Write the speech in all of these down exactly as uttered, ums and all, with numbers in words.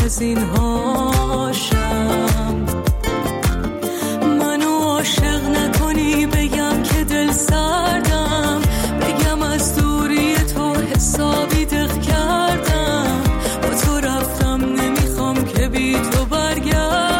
از این هاشم. منو عاشق نکنی بگم که دل سردم، بگم از دوری تو حسابی دق کردم، با تو رفتم نمیخوام که بی تو برگردم.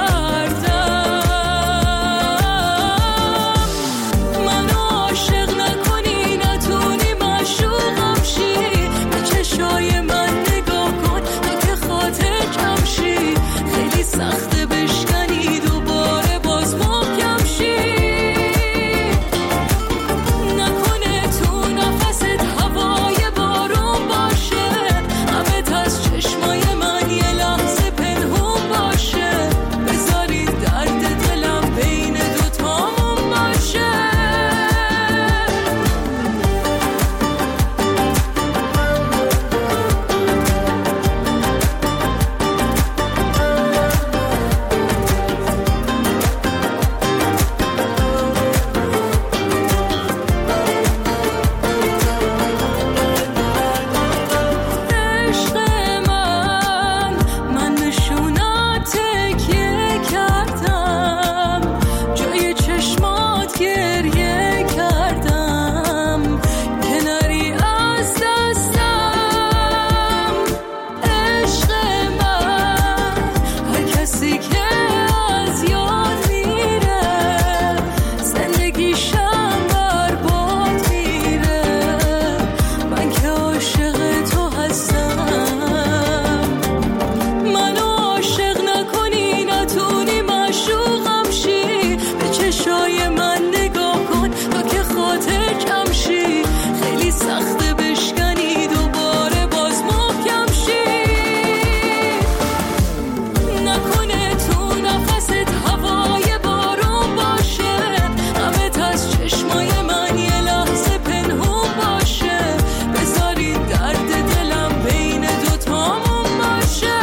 منو عاشق نکنی نتونی معشوقم شی، به چشای من نگاه کن تا که خاطر کم شی، خیلی سخته بشکنی دوباره باز محکم شی. نکنه تو نفست هوای بارون باشه، غمت از چشمای من یه لحظه پنهون باشه، بذاری درد دلم بین دوتامون باشه. عشق من من نشونات تکیه کردم، جای چشمات گریه کردم که نری از دستم. عشق من هر کسی که از یاد میره زندگیشم برباد میره، من که عاشق تو هستم. منو عاشق نکنی نتونی معشوقم شی، به چشای من نگاه کن تا که خاطر کم شی، خیلی سخته بشکنی دوباره باز محکم شی. نکنه تو نفست هوای بارون باشه، غمت از چشمای من یه لحظه پنهون باشه، بذاری درد دلم بین دوتامون باشه.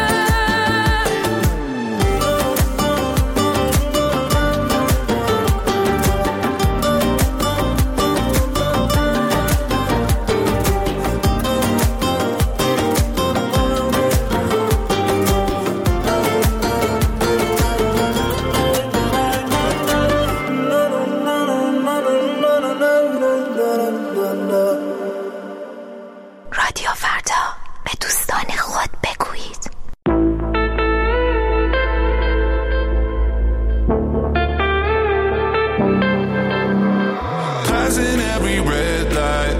رادیو فردا، به دوستان خود بگویید. Passing every red light,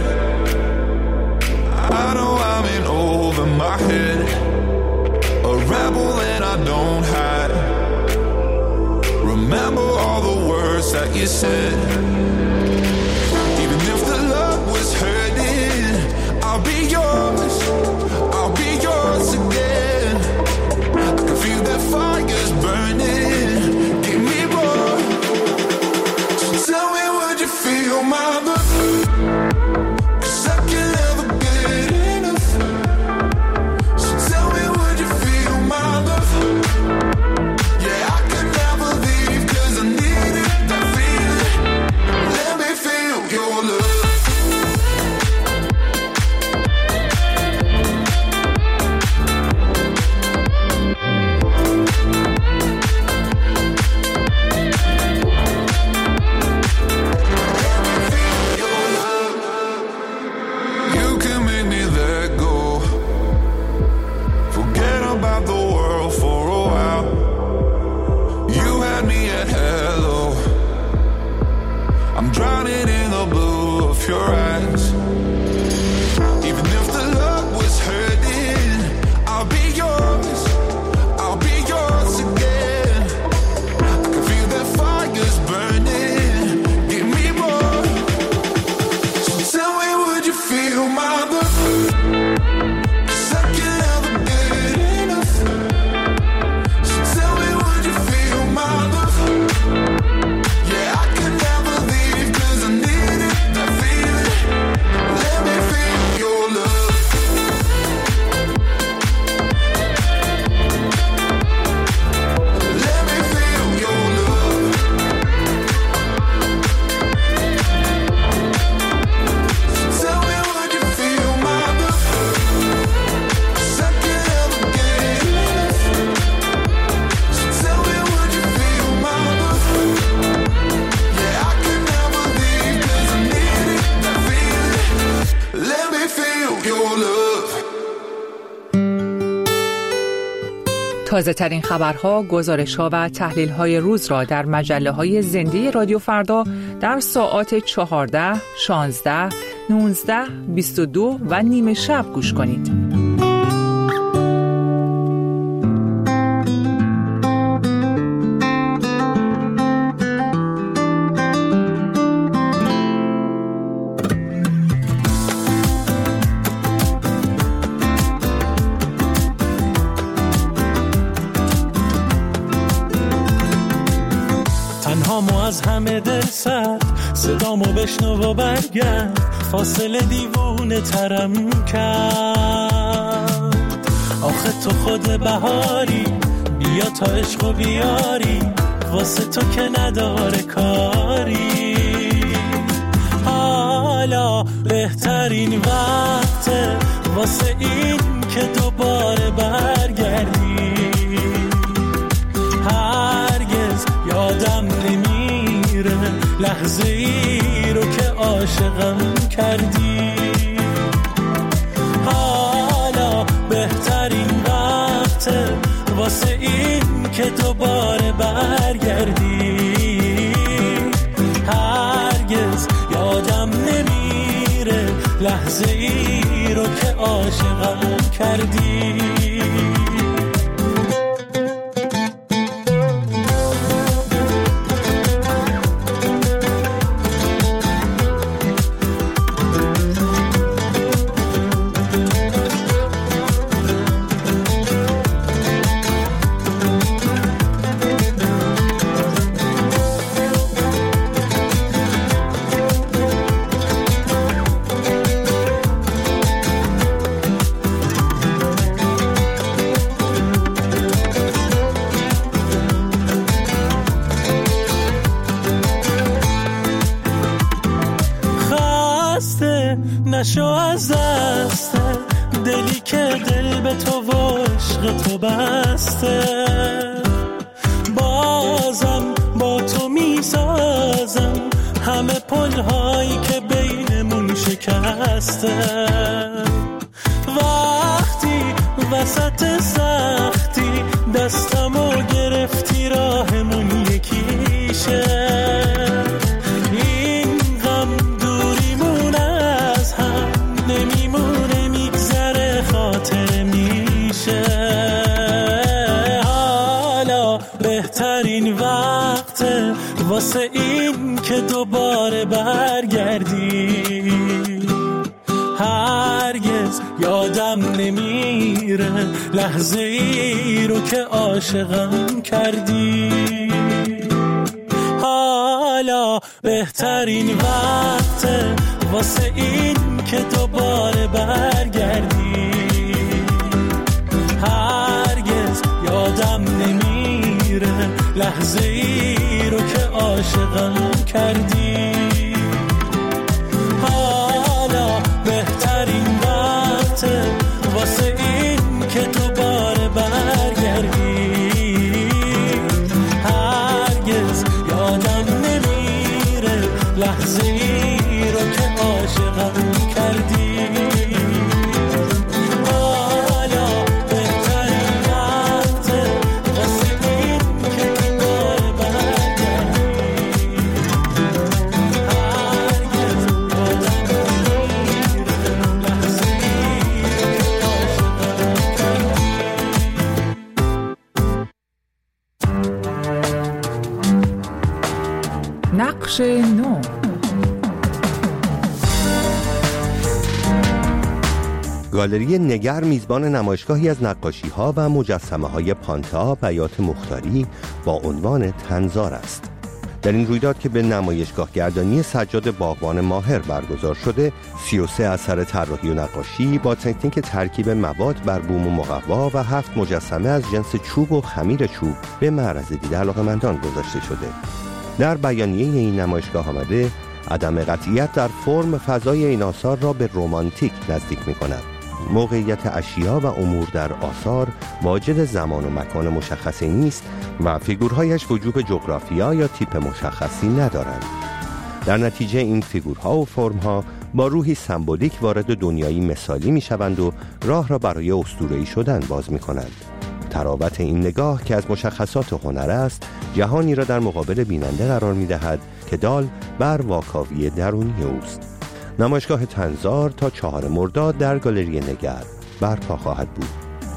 I know I'm in over my head, a rebel and I don't hide. Remember all the words that you said. Even if the love was hurting, I'll be yours, I'll be yours again. I can feel that fire's burning, give me more. So tell me, would you feel my love? 'Cause I can never get enough. So tell me, would you feel my love? Yeah, I could never leave 'cause I needed that feeling. Let تازه ترین خبرها، گزارش‌ها و تحلیل‌های روز را در مجله‌های زنده رادیو فردا در ساعات چهارده، شانزده، نوزده، بیست و دو و نیمه شب گوش کنید. از همه دل سرد صدامو بشنو و برگرد، فاصله دیوونه ترم کرد. آخه تو خود بهاری، بیا تا عشق و بیاری، واسه تو که نداره کاری. حالا بهترین وقته واسه این که دوباره برگردی. هرگز یادم نمی لحظه ای رو که عاشقم کردی. حالا بهترین وقته واسه این که دوباره برگردی. هرگز یادم نمیره لحظه ای رو که عاشقم کردی. نشو از دست دلی که دل به تو و عشق تو بسته. بازم با تو میسازم همه پلهایی که بینمون شکسته. وقتی وسط سختی دستمو گرفتی راهمون یکیشه. بهترین وقته واسه این که دوباره برگردی. هرگز یادم نمیره لحظه ای رو که عاشقم کردی. حالا بهترین وقته واسه این که دوباره برگردی. هرگز یادم نمیره لحظه ای رو که عاشقم کردی. حالا بهترین وقته واسه این که دوباره برگردی. هرگز یادم نمیره لحظه ای رو که عاشقم کردی. نقش نو. گالری نگر میزبان نمایشگاهی از نقاشی‌ها و مجسمه‌های پانتا بیات مختاری با عنوان تنزار است. در این رویداد که به نمایشگاه گردانی سجاد باغبان ماهر برگزار شده، سی و سه اثر طراحی و نقاشی با تکنیک ترکیب مواد بر بوم و مقوا و هفت مجسمه از جنس چوب و خمیر چوب به معرض دید علاقه‌مندان گذاشته شده. در بیانیه این نمایشگاه آمده عدم قطعیت در فرم فضای این آثار را به رمانتیک نزدیک می‌کند. موقعیت اشیا و امور در آثار واجد زمان و مکان مشخصی نیست و فیگورهایش وجوب جغرافیا یا تیپ مشخصی ندارند. در نتیجه این فیگورها و فرمها با روحی سمبولیک وارد دنیایی مثالی می‌شوند و راه را برای اسطوره‌ای شدن باز می‌کنند. تراوت این نگاه که از مشخصات هنر است، جهانی را در مقابل بیننده قرار می‌دهد که دال بر واکاوی درونی اوست. نمایشگاه تنظار تا چهار مرداد در گالری نگر برپا خواهد بود.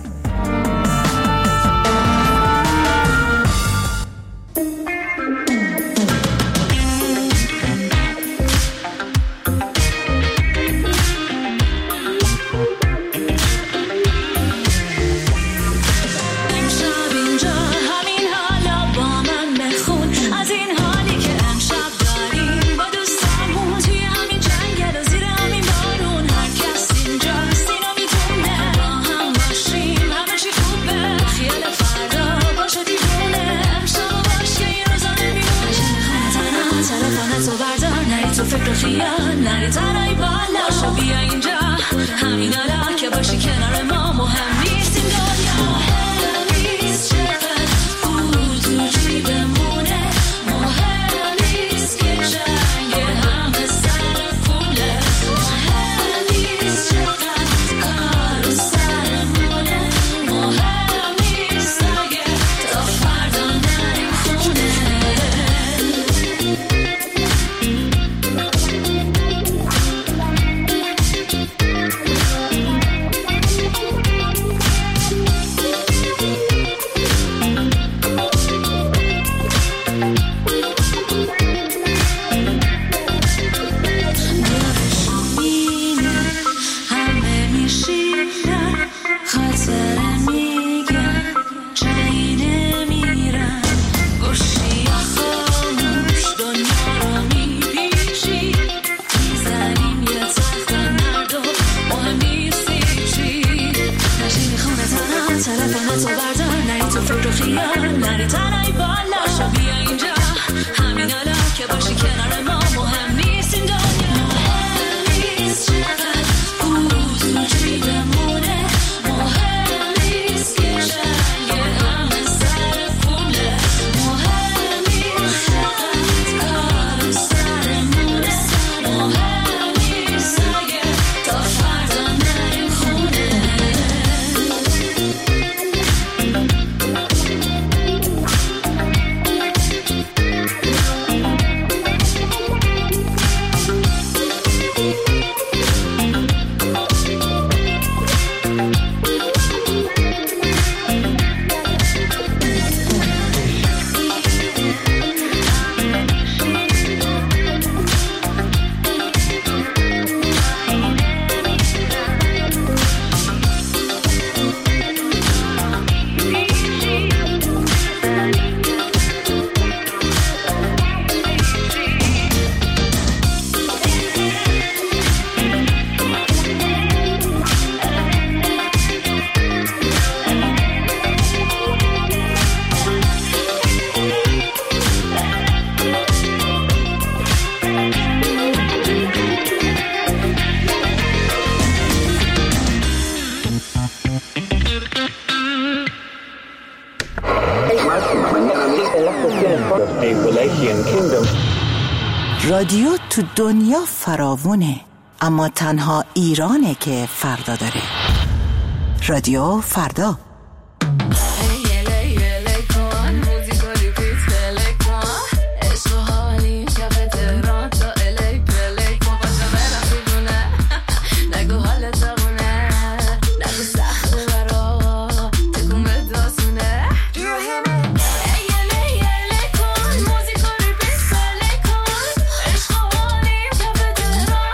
نری تنهایی بالا شو بیا اینجا همین حالا که باشی کنار ما مهم نیست این دنیا مهم نیست چقدر پول تو جیبمونه مهم نیست که جنگ همه سر پوله مهم نیست چقدر کار سرمونه مهم نیست اگه تا فردا نریم خونه رادیو تو دنیا فراوونه، اما تنها ایرانه که فردا داره. رادیو فردا.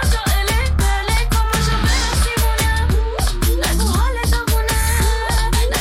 نه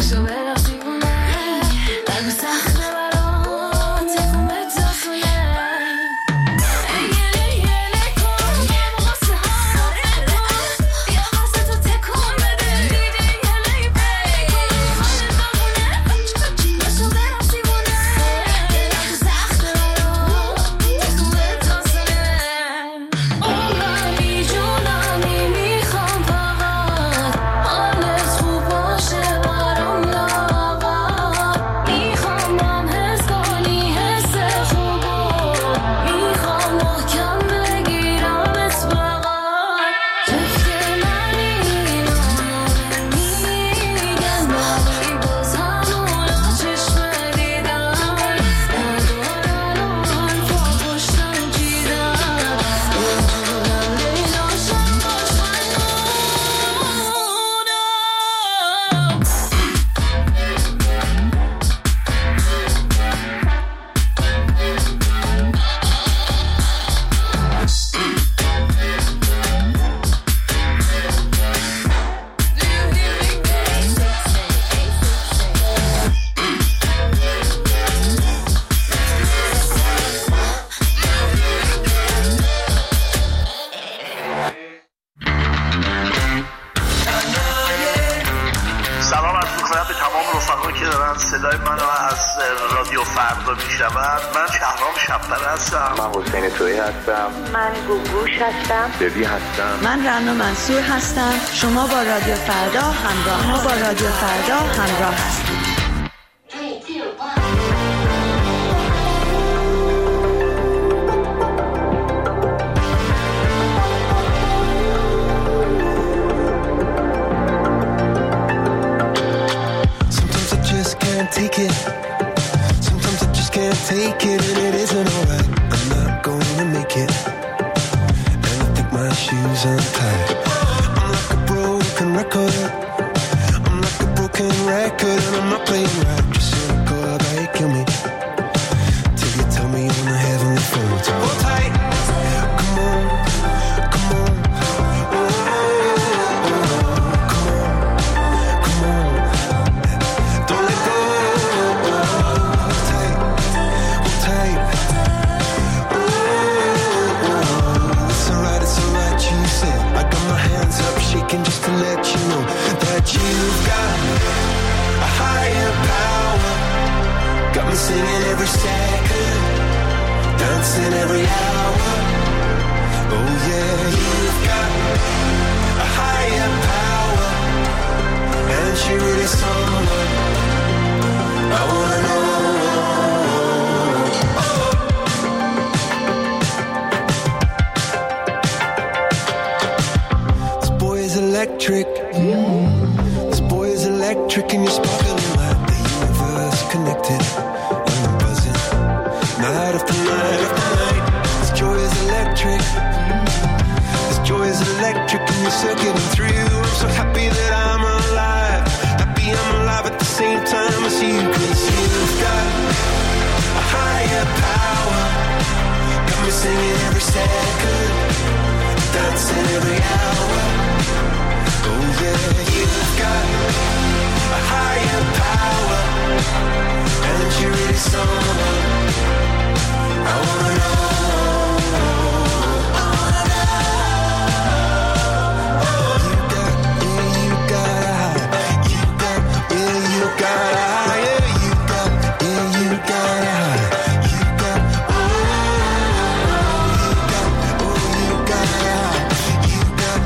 صدای منو از رادیو فردا میشنوند. من شهرام شب‌پر هستم. من حسین تویی هستم. من گوگوش هستم. ببی هستم. من رنا منصور هستم. شما با رادیو فردا همراه ما با رادیو فردا همراه هستید. Take it. Sometimes I just can't take it, and it isn't alright. I'm not gonna make it, and I think my shoes untied. I'm like a broken record. I'm like a broken record, and I'm not playing right. Just cynical, how they kill me till you tell me on the heavenly phone. So hold tight, come on, come on, oh, oh, oh, come on, come on, don't let go. Just to let you know that you've got a higher power. Got me singing every second, dancing every hour. Oh yeah, you've got a higher power, and she really someone I wanna know. Electric, mm. This boy is electric, and you're sparkling like the universe connected. And I'm buzzing, night after night after night. This joy is electric, mm. This joy is electric, and you're circuiting through. I'm so happy that I'm alive, happy I'm alive at the same time as you. 'Cause you've got a higher power, got me singing every second, dancing every hour. Oh yeah, you've got a higher power, and you're really someone I wanna know. I wanna know. Oh, you got, yeah, you got a high. You got, yeah, you got a high. Yeah, you got, yeah, you got a high. You got, oh, you got, oh, you got a high. You got,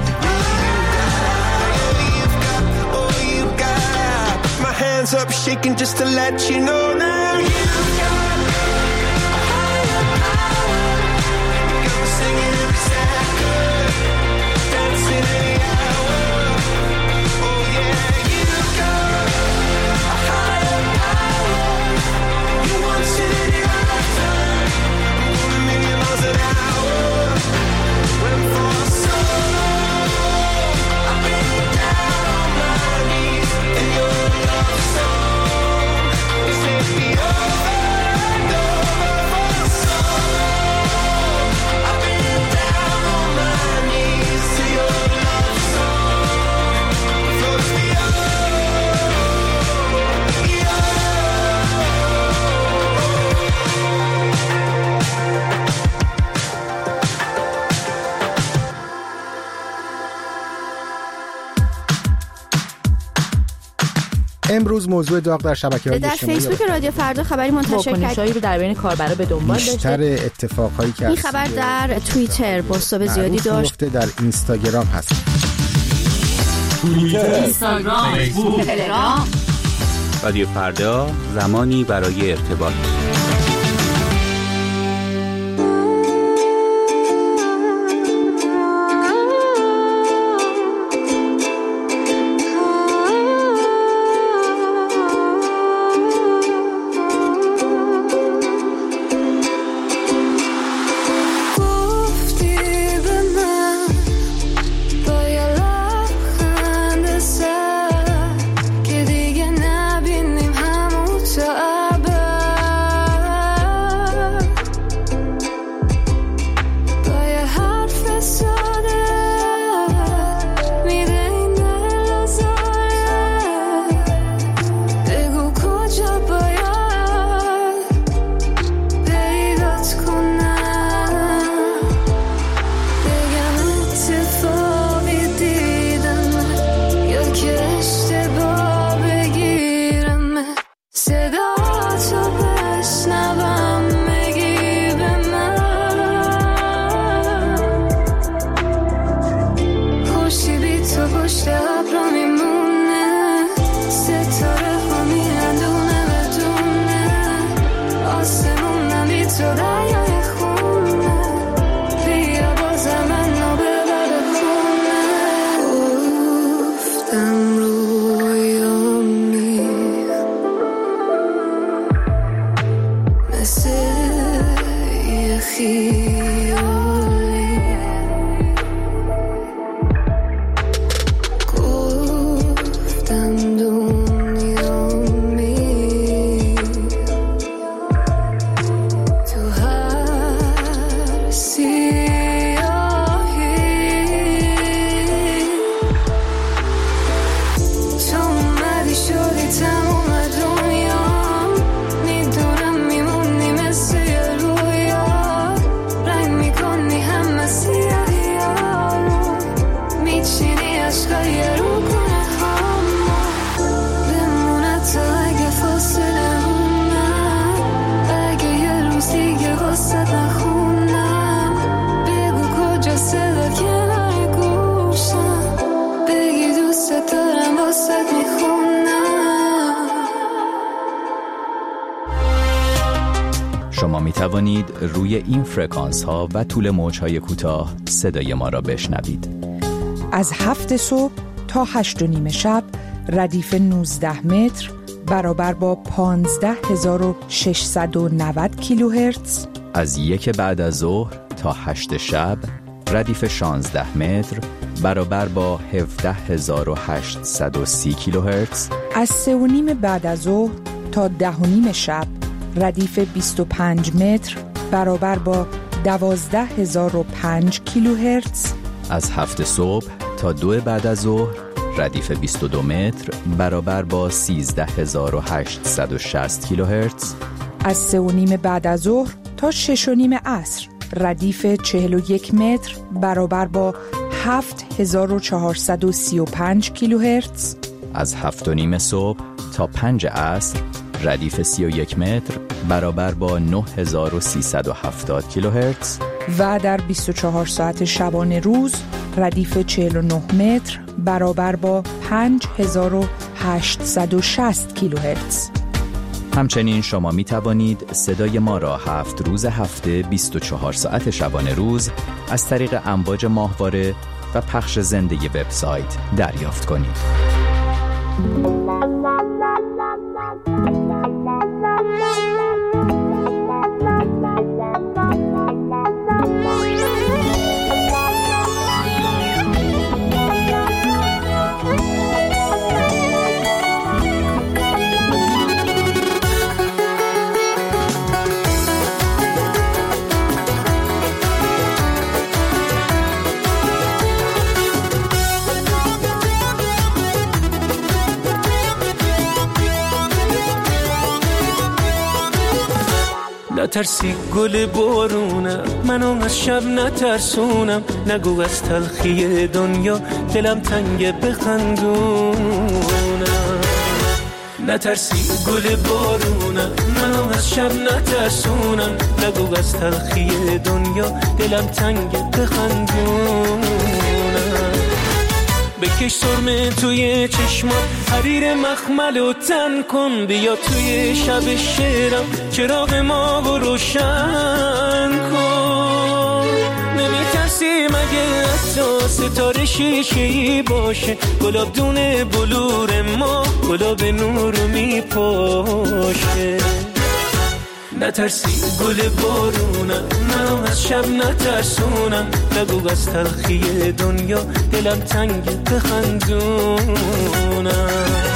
hands up shaking just to let you know now you've got a higher power. You got me singing every second, dancing every hour. Oh yeah, you've got a higher power. You want it in your lifetime, going a million miles an hour. When for so long I've been down on my knees in your love song. Take me over. امروز موضوع داغ در شبکه‌های اجتماعی در فیسبوک رادیو فردا خبری منتشر کرد. واکنش‌هایی رو در بین کاربرا به دنبال داشته. بیشتر اتفاقایی که این خبر در توییتر بازتاب زیادی داشت. در اینستاگرام هست. توییتر، اینستاگرام، فیسبوک، تلگرام. رادیو فردا، زمانی برای ارتباط. شما می توانید روی این فرکانس ها و طول موج های کوتاه صدای ما را بشنوید. از هفت صبح تا هشت و نیم شب ردیف نوزده متر برابر با پانزده هزار و ششصد و نود کیلوهرتز. از یک بعد از ظهر تا هشت شب ردیف شانزده متر برابر با هفده هزار و هشتصد و سی کیلوهرتز. از سه و نیم بعد از ظهر تا ده و نیم شب ردیف بیست و پنج متر برابر با دوازده هزار و پنج کیلوهرتز. از هفت صبح تا دو بعد از ظهر ردیف بیست و دو متر برابر با سیزده هزار و هشتصد و شصت کیلوهرتز. از سه و نیم بعد از ظهر تا شش و نیم عصر ردیف چهل و یک متر برابر با هفت هزار و چهارصد و سی و پنج کیلوهرتز. از هفت و نیم صبح تا پنج عصر ردیف سی و یک متر برابر با نه هزار و سیصد و هفتاد کیلوهرتز. و در بیست و چهار ساعت شبانه روز ردیف چهل و نه متر برابر با پنج هزار و هشتصد و شصت کیلوهرتز. همچنین شما می توانید صدای ما را هفت روز هفته بیست و چهار ساعت شبانه روز از طریق امواج ماهواره و پخش زنده وبسایت دریافت کنید. نترسی گل بارونم، منو از شب نترسونم، نگو از تلخی دنیا دلم تنگ بخندونم. نترسی گل بارونم، منو از شب نترسونم. نگو از تلخی دنیا دلم تنگه بخندونم. بکش سرمه توی چشمات، حریر مخمل و تن کن. بیا توی شب شعرم چراغ ما رو روشن کن. نمیترسی مگه حتی ستاره شیشه‌ای باشه؟ گلاب دونه بلور ما گلاب نور رو میپاشه. نترسی گل بارونم، منو از شب نترسونم. نگو از تلخی دنیا دلم تنگ بخندونم.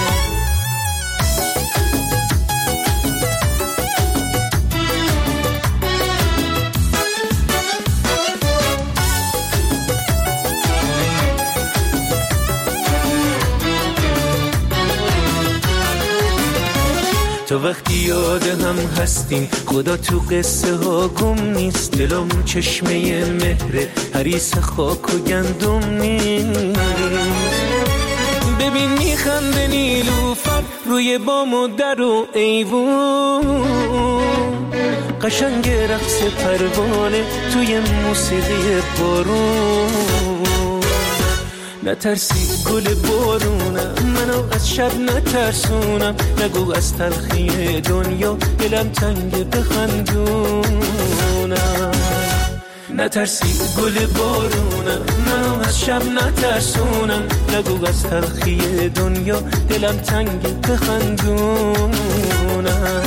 تو وقتی یاد هم هستیم خدا تو قصه ها گم نیست. دلم چشمه مهره حریص خاک و گندم نیست. ببین میخنده نیلوفر روی بام و در و ایوون. قشنگ رقص پروانه توی موسیقی بارون. نترسی گل بارونم، منو از شب نترسونم. نگو از تلخی دنیا دلم تنگ بخندونم. نترسی گل بارونم، منو از شب نترسونم. نگو از تلخی دنیا دلم تنگ بخندونم.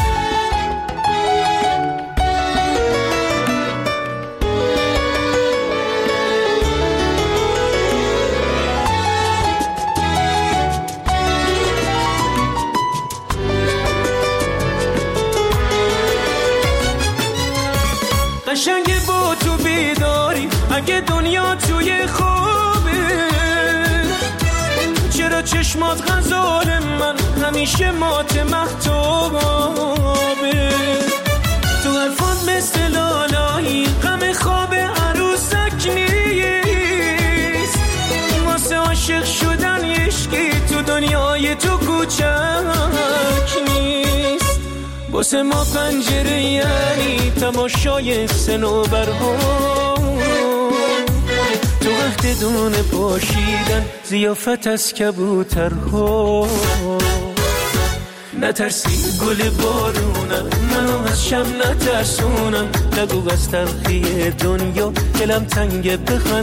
قشنگ با تو بیداری اگه دنیا توی خوابه. چرا چشمات غزال من همیشه مات مهتابه؟ تو حرفات مثل لالایی غم خواب عروسک نیست. واسه عاشق شدن عشقی تو دنیای تو کوچک نیست. واسه ما پنجره یعنی تماشای صنوبرها. تو وقت دونه پاشیدن ضیافت از کبوترها. نترسی گل بارونم، منو از شب نترسونم. نگو از تلخی دنیا دلم تنگ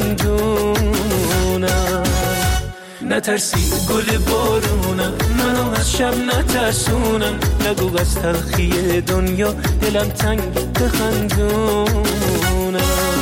بخندونم. نترسی گل بارونم، منو از شب نترسونم. نگو از تلخی دنیا دلم تنگ بخندونم.